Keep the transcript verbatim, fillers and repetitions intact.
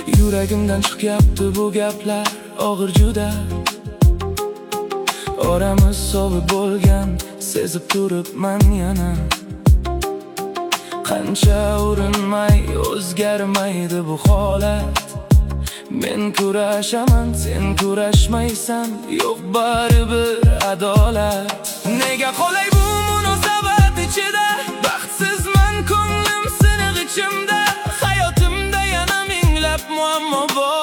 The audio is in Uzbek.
Yuragimdan chiqyapti bu gaplar og'ir juda. Oramiz sovuq bo'lgan sezib turibman yana. Qancha urinmay o'zgarmaydi bu holat. Men kurashaman, sen kurashmaysan, yo'q baribir adolat. Nega qolay bu munosabat ichida? Baxtsizman, ko'nglim siniq ichimda. Hayotimda yana minglab muammo bor.